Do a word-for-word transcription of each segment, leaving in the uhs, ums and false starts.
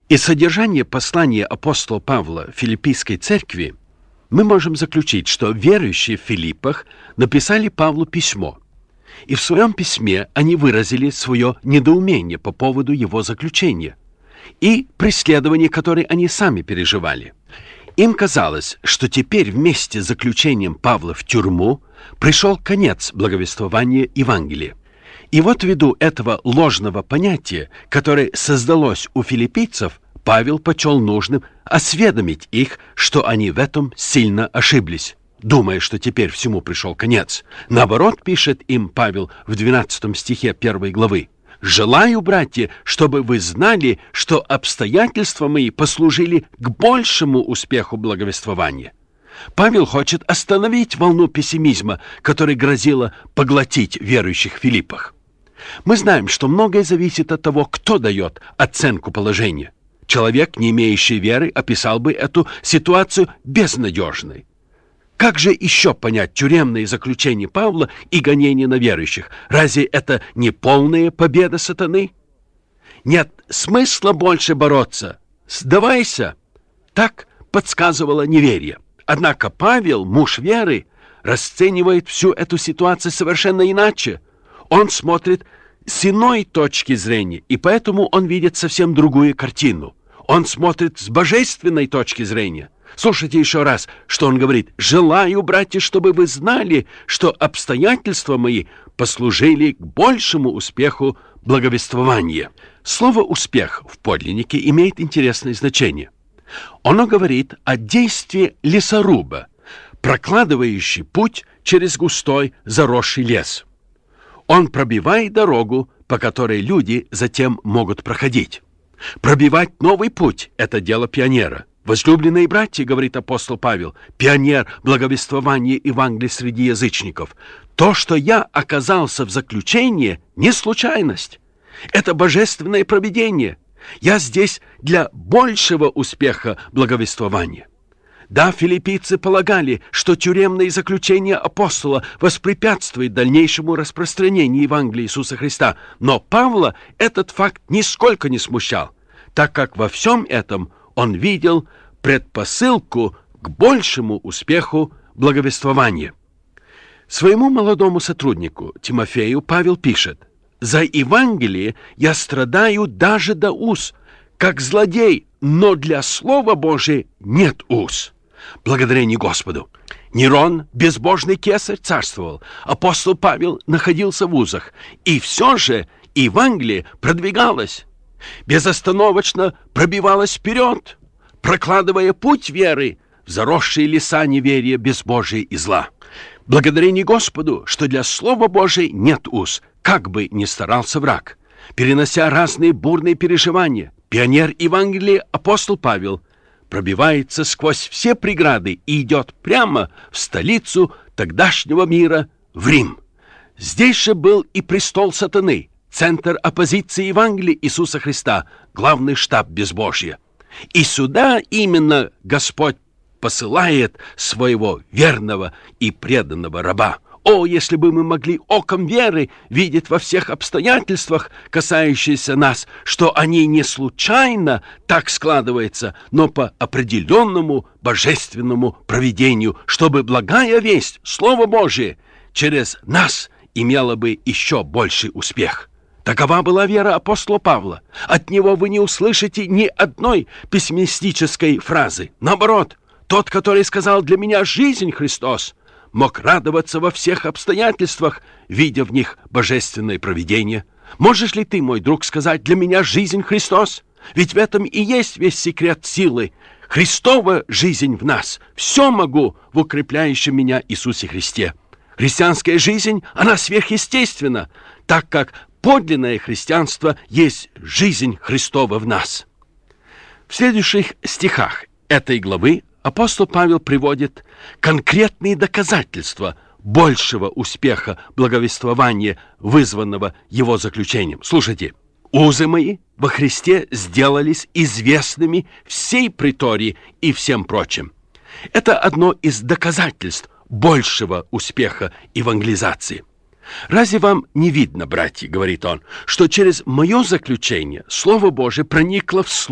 Из содержания послания апостола Павла Филиппийской церкви мы можем заключить, что верующие в Филиппах написали Павлу письмо, и в своем письме они выразили свое недоумение по поводу его заключения и преследования, которое они сами переживали. Им казалось, что теперь вместе с заключением Павла в тюрьму пришел конец благовествования Евангелия. И вот ввиду этого ложного понятия, которое создалось у филиппийцев, Павел почел нужным осведомить их, что они в этом сильно ошиблись, думая, что теперь всему пришел конец. Наоборот, пишет им Павел в двенадцатом стихе первой главы: «Желаю, братья, чтобы вы знали, что обстоятельства мои послужили к большему успеху благовествования». Павел хочет остановить волну пессимизма, которая грозила поглотить верующих в Филиппах. Мы знаем, что многое зависит от того, кто дает оценку положения. Человек, не имеющий веры, описал бы эту ситуацию безнадежной. Как же еще понять тюремные заключения Павла и гонения на верующих? Разве это не полная победа сатаны? Нет смысла больше бороться. Сдавайся. Так подсказывало неверие. Однако Павел, муж веры, расценивает всю эту ситуацию совершенно иначе. Он смотрит с иной точки зрения, и поэтому он видит совсем другую картину. Он смотрит с божественной точки зрения. Слушайте еще раз, что он говорит: «Желаю, братья, чтобы вы знали, что обстоятельства мои послужили к большему успеху благовествования». Слово «успех» в подлиннике имеет интересное значение. Оно говорит о действии лесоруба, прокладывающий путь через густой заросший лес. Он пробивает дорогу, по которой люди затем могут проходить. Пробивать новый путь – это дело пионера. «Возлюбленные братья, — говорит апостол Павел, — пионер благовествования Евангелия среди язычников, то, что я оказался в заключении, не случайность. Это божественное провидение. Я здесь для большего успеха благовествования». Да, филиппийцы полагали, что тюремное заключение апостола воспрепятствует дальнейшему распространению Евангелия Иисуса Христа, но Павла этот факт нисколько не смущал, так как во всем этом он видел предпосылку к большему успеху благовествования. Своему молодому сотруднику Тимофею Павел пишет: «За Евангелие я страдаю даже до уз, как злодей, но для Слова Божия нет уз». Благодарение Господу! Нерон, безбожный кесарь, царствовал. Апостол Павел находился в узах. И все же Евангелие продвигалось, безостановочно пробивалось вперед, прокладывая путь веры в заросшие леса неверия, безбожия и зла. Благодарение Господу, что для Слова Божия нет уз, как бы ни старался враг. Перенося разные бурные переживания, пионер Евангелия апостол Павел пробивается сквозь все преграды и идет прямо в столицу тогдашнего мира, в Рим. Здесь же был и престол сатаны, центр оппозиции Евангелия Иисуса Христа, главный штаб безбожия. И сюда именно Господь посылает своего верного и преданного раба. О, если бы мы могли оком веры видеть во всех обстоятельствах, касающиеся нас, что они не случайно так складываются, но по определенному божественному провидению, чтобы благая весть, Слово Божие, через нас имела бы еще больший успех. Такова была вера апостола Павла. От него вы не услышите ни одной пессимистической фразы. Наоборот, тот, который сказал: «Для меня жизнь Христос», мог радоваться во всех обстоятельствах, видя в них божественное провидение. Можешь ли ты, мой друг, сказать: «Для меня жизнь Христос»? Ведь в этом и есть весь секрет силы. Христова жизнь в нас. Все могу в укрепляющем меня Иисусе Христе. Христианская жизнь, она сверхъестественна, так как подлинное христианство есть жизнь Христова в нас. В следующих стихах этой главы апостол Павел приводит конкретные доказательства большего успеха благовествования, вызванного его заключением. Слушайте: «Узы мои во Христе сделались известными всей притории и всем прочим». Это одно из доказательств большего успеха евангелизации. «Разве вам не видно, братья, — говорит он, — что через мое заключение Слово Божие проникло в слой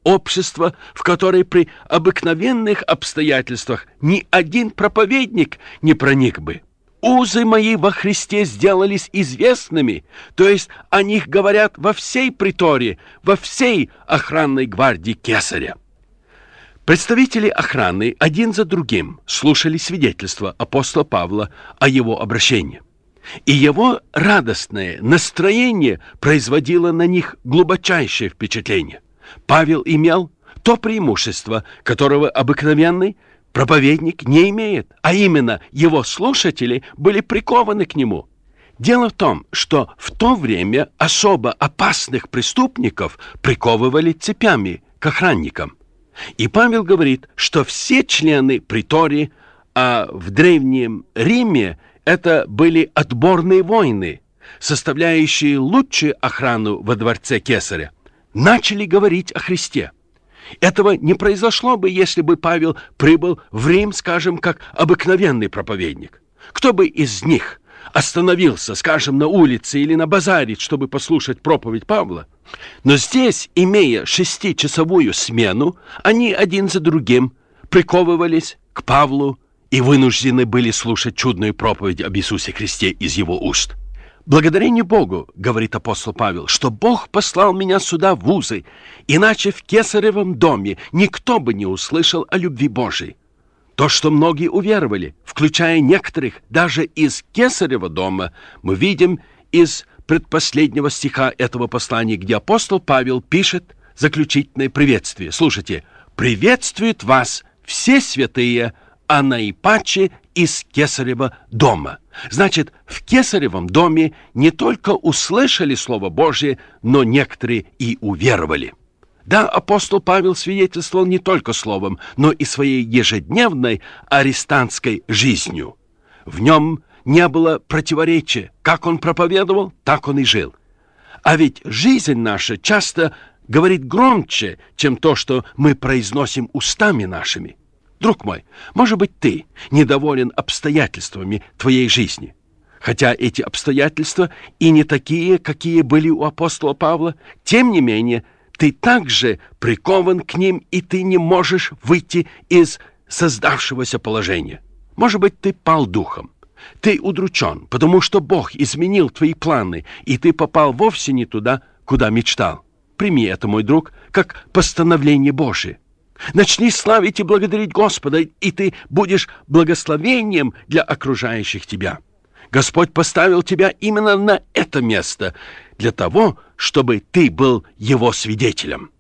общество, в которое при обыкновенных обстоятельствах ни один проповедник не проник бы. Узы мои во Христе сделались известными, то есть о них говорят во всей приторе, во всей охранной гвардии кесаря. Представители охраны один за другим слушали свидетельства апостола Павла о его обращении. И его радостное настроение производило на них глубочайшее впечатление. Павел имел то преимущество, которого обыкновенный проповедник не имеет, а именно его слушатели были прикованы к нему. Дело в том, что в то время особо опасных преступников приковывали цепями к охранникам. И Павел говорит, что все члены притории, а в Древнем Риме это были отборные воины, составляющие лучшую охрану во дворце кесаря, начали говорить о Христе. Этого не произошло бы, если бы Павел прибыл в Рим, скажем, как обыкновенный проповедник. Кто бы из них остановился, скажем, на улице или на базаре, чтобы послушать проповедь Павла? Но здесь, имея шестичасовую смену, они один за другим приковывались к Павлу и вынуждены были слушать чудную проповедь об Иисусе Христе из его уст. «Благодарение Богу, — говорит апостол Павел, — что Бог послал меня сюда в узы, иначе в кесаревом доме никто бы не услышал о любви Божией. То, что многие уверовали, включая некоторых даже из кесарева дома, мы видим из предпоследнего стиха этого послания, где апостол Павел пишет заключительное приветствие. Слушайте: «Приветствуют вас все святые, а наипаче из кесарева дома». Значит, в кесаревом доме не только услышали Слово Божие, но некоторые и уверовали. Да, апостол Павел свидетельствовал не только словом, но и своей ежедневной арестантской жизнью. В нем не было противоречия. Как он проповедовал, так он и жил. А ведь жизнь наша часто говорит громче, чем то, что мы произносим устами нашими. Друг мой, может быть, ты недоволен обстоятельствами твоей жизни. Хотя эти обстоятельства и не такие, какие были у апостола Павла, тем не менее, ты также прикован к ним, и ты не можешь выйти из создавшегося положения. Может быть, ты пал духом. Ты удручен, потому что Бог изменил твои планы, и ты попал вовсе не туда, куда мечтал. Прими это, мой друг, как постановление Божие. Начни славить и благодарить Господа, и ты будешь благословением для окружающих тебя. Господь поставил тебя именно на это место для того, чтобы ты был Его свидетелем.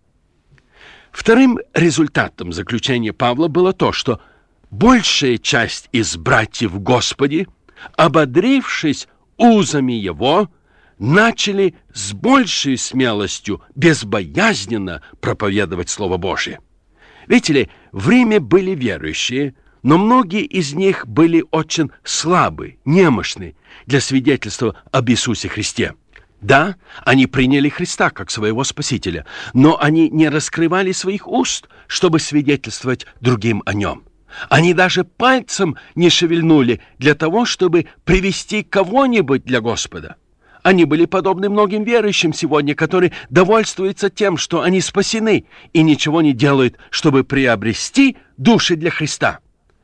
Вторым результатом заключения Павла было то, что большая часть из братьев в Господе, ободрившись узами Его, начали с большей смелостью, безбоязненно проповедовать Слово Божие. Видите ли, в Риме были верующие, но многие из них были очень слабы, немощны для свидетельства об Иисусе Христе. Да, они приняли Христа как своего Спасителя, но они не раскрывали своих уст, чтобы свидетельствовать другим о Нем. Они даже пальцем не шевельнули для того, чтобы привести кого-нибудь для Господа. Они были подобны многим верующим сегодня, которые довольствуются тем, что они спасены, и ничего не делают, чтобы приобрести души для Христа.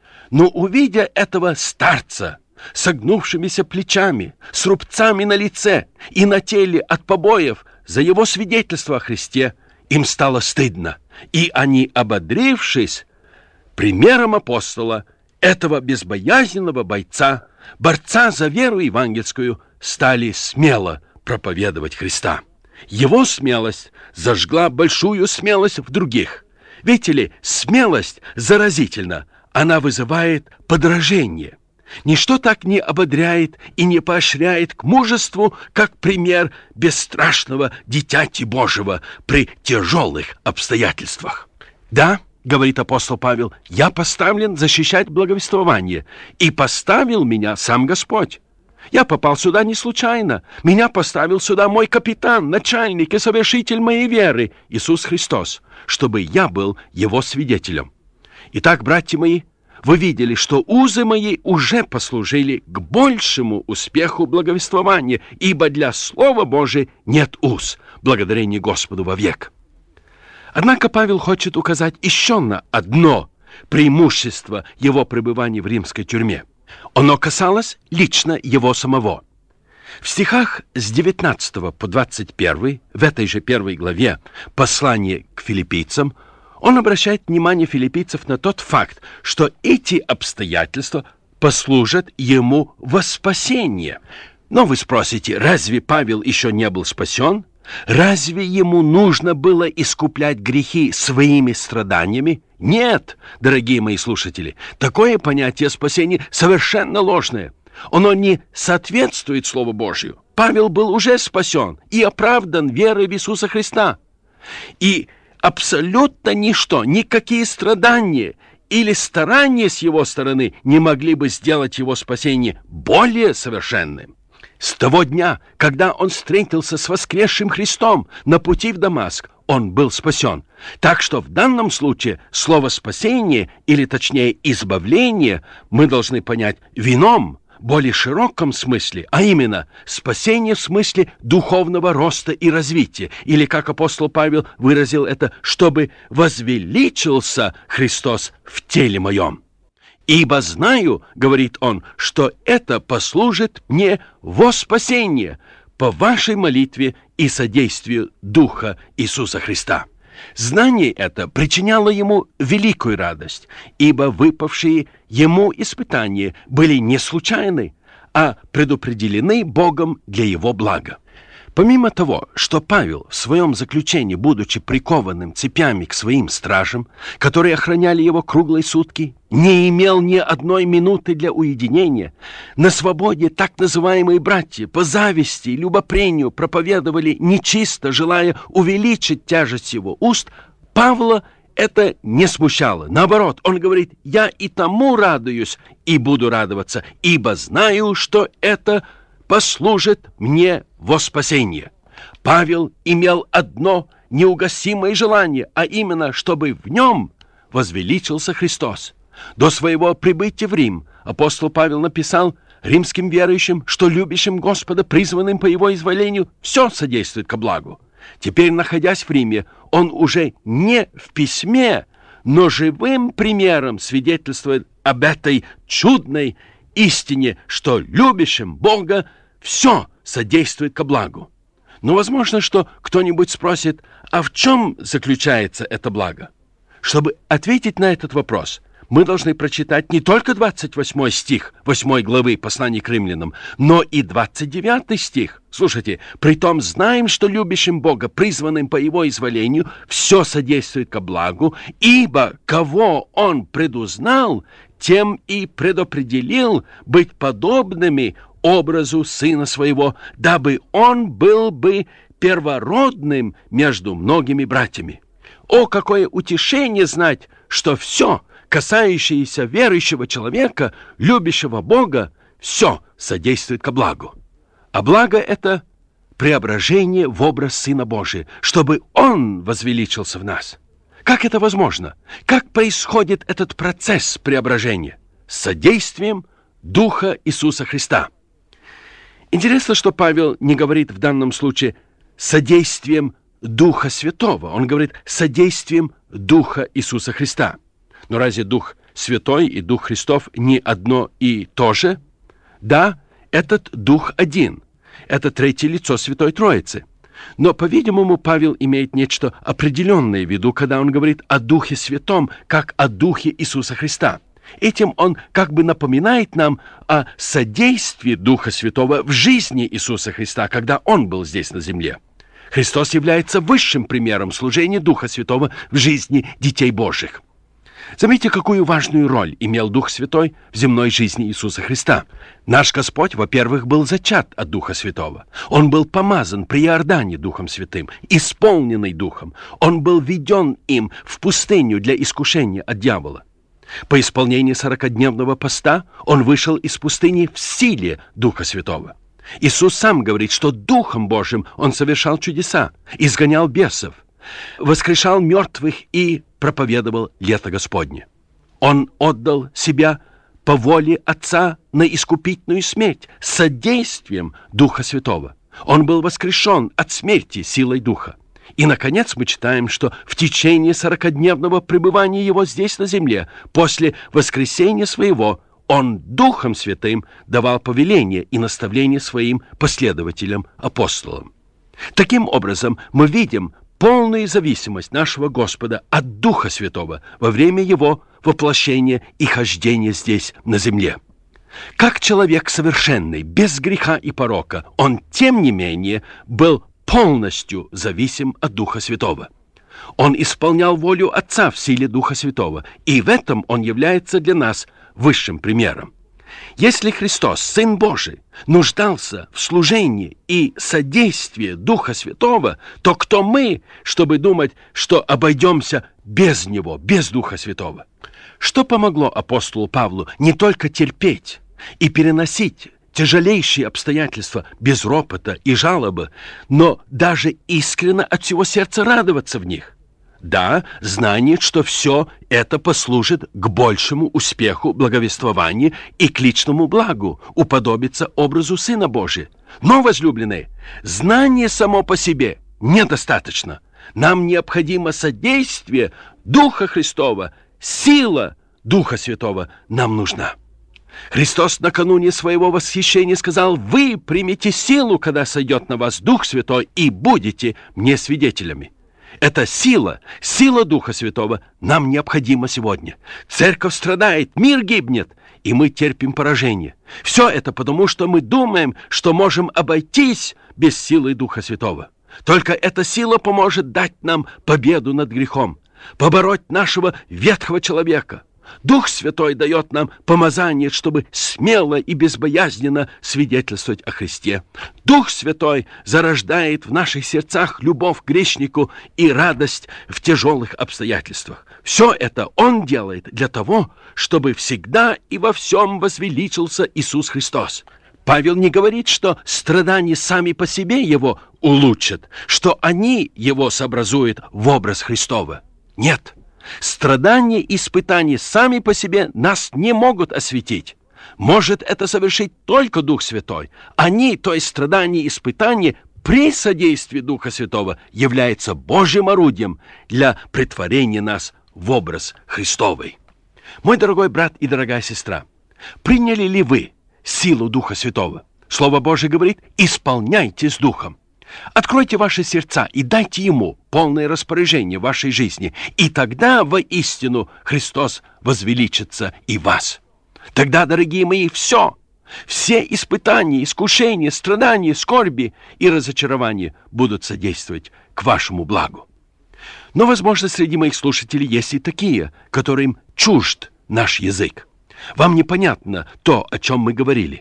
Но увидя этого старца, согнувшимися плечами, с рубцами на лице и на теле от побоев за его свидетельство о Христе, им стало стыдно, и они, ободрившись примером апостола, этого безбоязненного бойца, борца за веру евангельскую, стали смело проповедовать Христа. Его смелость зажгла большую смелость в других. Видите ли, смелость заразительна, она вызывает подражение. Ничто так не ободряет и не поощряет к мужеству, как пример бесстрашного дитяти Божьего при тяжелых обстоятельствах. Да, говорит апостол Павел, я поставлен защищать благовествование, и поставил меня сам Господь. Я попал сюда не случайно. Меня поставил сюда мой капитан, начальник и совершитель моей веры, Иисус Христос, чтобы я был Его свидетелем. Итак, братья мои, вы видели, что узы мои уже послужили к большему успеху благовествования, ибо для Слова Божия нет уз, благодарение Господу вовек. Однако Павел хочет указать еще на одно преимущество его пребывания в римской тюрьме. Оно касалось лично его самого. В стихах с девятнадцатого по двадцать первый, в этой же первой главе послания к филиппийцам, он обращает внимание филиппийцев на тот факт, что эти обстоятельства послужат ему во спасение. Но вы спросите, разве Павел еще не был спасен? Разве ему нужно было искуплять грехи своими страданиями? Нет, дорогие мои слушатели, такое понятие спасения совершенно ложное. Оно не соответствует Слову Божию. Павел был уже спасен и оправдан верой в Иисуса Христа. И абсолютно ничто, никакие страдания или старания с его стороны не могли бы сделать его спасение более совершенным. С того дня, когда он встретился с воскресшим Христом на пути в Дамаск, он был спасен. Так что в данном случае слово «спасение», или точнее «избавление», мы должны понять в ином, более широком смысле, а именно спасение в смысле духовного роста и развития, или, как апостол Павел выразил это, чтобы возвеличился Христос в теле моем. «Ибо знаю, — говорит он, — что это послужит мне во спасение по вашей молитве и содействию Духа Иисуса Христа». Знание это причиняло ему великую радость, ибо выпавшие ему испытания были не случайны, а предопределены Богом для его блага. Помимо того, что Павел в своем заключении, будучи прикованным цепями к своим стражам, которые охраняли его круглые сутки, не имел ни одной минуты для уединения, на свободе так называемые братья по зависти и любопрению проповедовали нечисто, желая увеличить тяжесть его уст, Павла это не смущало. Наоборот, он говорит: «Я и тому радуюсь, и буду радоваться, ибо знаю, что это послужит мне во спасение». Павел имел одно неугасимое желание, а именно, чтобы в нем возвеличился Христос. До своего прибытия в Рим апостол Павел написал римским верующим, что любящим Господа, призванным по его изволению, все содействует ко благу. Теперь, находясь в Риме, он уже не в письме, но живым примером свидетельствует об этой чудной истине, что любящим Бога все содействует ко благу. Но возможно, что кто-нибудь спросит, а в чем заключается это благо? Чтобы ответить на этот вопрос, мы должны прочитать не только двадцать восьмой стих восьмой главы послания к римлянам, но и двадцать девятый стих. Слушайте: «Притом знаем, что любящим Бога, призванным по его изволению, все содействует ко благу, ибо кого он предузнал, тем и предопределил быть подобными образу Сына Своего, дабы он был бы первородным между многими братьями». О, какое утешение знать, что все, касающееся верующего человека, любящего Бога, все содействует ко благу. А благо — это преображение в образ Сына Божия, чтобы Он возвеличился в нас. Как это возможно? Как происходит этот процесс преображения? С содействием Духа Иисуса Христа. Интересно, что Павел не говорит в данном случае содействием Духа Святого. Он говорит содействием Духа Иисуса Христа. Но разве Дух Святой и Дух Христов не одно и то же? Да, этот Дух один. Это третье лицо Святой Троицы. Но, по-видимому, Павел имеет нечто определенное в виду, когда он говорит о Духе Святом, как о Духе Иисуса Христа. Этим он как бы напоминает нам о содействии Духа Святого в жизни Иисуса Христа, когда Он был здесь на земле. Христос является высшим примером служения Духа Святого в жизни детей Божьих. Заметьте, какую важную роль имел Дух Святой в земной жизни Иисуса Христа. Наш Господь, во-первых, был зачат от Духа Святого. Он был помазан при Иордане Духом Святым, исполненный Духом. Он был введен им в пустыню для искушения от дьявола. По исполнении сорокадневного поста он вышел из пустыни в силе Духа Святого. Иисус сам говорит, что Духом Божьим он совершал чудеса, изгонял бесов, воскрешал мертвых и проповедовал лето Господне. Он отдал себя по воле Отца на искупительную смерть с содействием Духа Святого. Он был воскрешен от смерти силой Духа. И, наконец, мы читаем, что в течение сорокадневного пребывания его здесь, на земле, после воскресения своего, он Духом Святым давал повеление и наставление своим последователям, апостолам. Таким образом, мы видим полную зависимость нашего Господа от Духа Святого во время Его воплощения и хождения здесь, на земле. Как человек совершенный, без греха и порока, он, тем не менее, был полностью зависим от Духа Святого. Он исполнял волю Отца в силе Духа Святого, и в этом он является для нас высшим примером. Если Христос, Сын Божий, нуждался в служении и содействии Духа Святого, то кто мы, чтобы думать, что обойдемся без Него, без Духа Святого? Что помогло апостолу Павлу не только терпеть и переносить тяжелейшие обстоятельства без ропота и жалобы, но даже искренне от всего сердца радоваться в них? Да, знание, что все это послужит к большему успеху благовествования и к личному благу, уподобиться образу Сына Божия. Но, возлюбленные, знание само по себе недостаточно. Нам необходимо содействие Духа Христова, сила Духа Святого нам нужна. Христос накануне своего восхищения сказал: «Вы примете силу, когда сойдет на вас Дух Святой, и будете мне свидетелями». Эта сила, сила Духа Святого нам необходима сегодня. Церковь страдает, мир гибнет, и мы терпим поражение. Все это потому, что мы думаем, что можем обойтись без силы Духа Святого. Только эта сила поможет дать нам победу над грехом, побороть нашего ветхого человека. Дух Святой дает нам помазание, чтобы смело и безбоязненно свидетельствовать о Христе. Дух Святой зарождает в наших сердцах любовь к грешнику и радость в тяжелых обстоятельствах. Все это Он делает для того, чтобы всегда и во всем возвеличился Иисус Христос. Павел не говорит, что страдания сами по себе Его улучшат, что они Его сообразуют в образ Христова. Нет. Страдания и испытания сами по себе нас не могут осветить. Может это совершить только Дух Святой. Они, то есть страдания и испытания, при содействии Духа Святого являются Божьим орудием для претворения нас в образ Христовый. Мой дорогой брат и дорогая сестра, приняли ли вы силу Духа Святого? Слово Божие говорит: «Исполняйтесь Духом». Откройте ваши сердца и дайте Ему полное распоряжение в вашей жизни, и тогда воистину Христос возвеличится и вас. Тогда, дорогие мои, все, все испытания, искушения, страдания, скорби и разочарования будут содействовать к вашему благу. Но, возможно, среди моих слушателей есть и такие, которым чужд наш язык. Вам непонятно то, о чем мы говорили.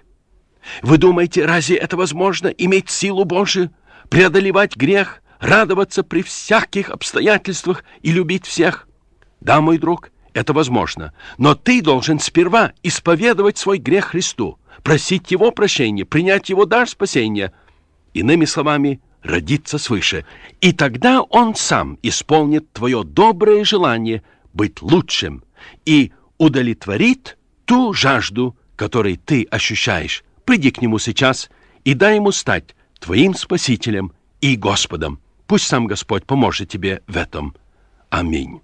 Вы думаете, разве это возможно, иметь силу Божию, преодолевать грех, радоваться при всяких обстоятельствах и любить всех? Да, мой друг, это возможно. Но ты должен сперва исповедовать свой грех Христу, просить Его прощения, принять Его дар спасения. Иными словами, родиться свыше. И тогда Он сам исполнит твое доброе желание быть лучшим и удовлетворит ту жажду, которую ты ощущаешь. Приди к Нему сейчас и дай Ему стать твоим Спасителем и Господом. Пусть сам Господь поможет тебе в этом. Аминь.